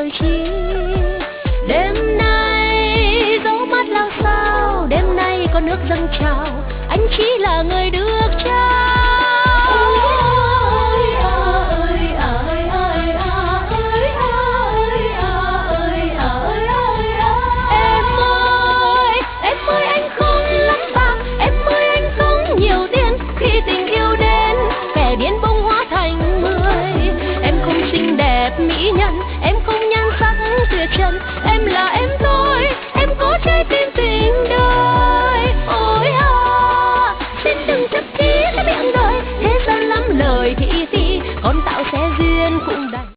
rồi chi. Đêm nay dấu mắt lao sao, đêm nay có nước dâng trào, anh chỉ là người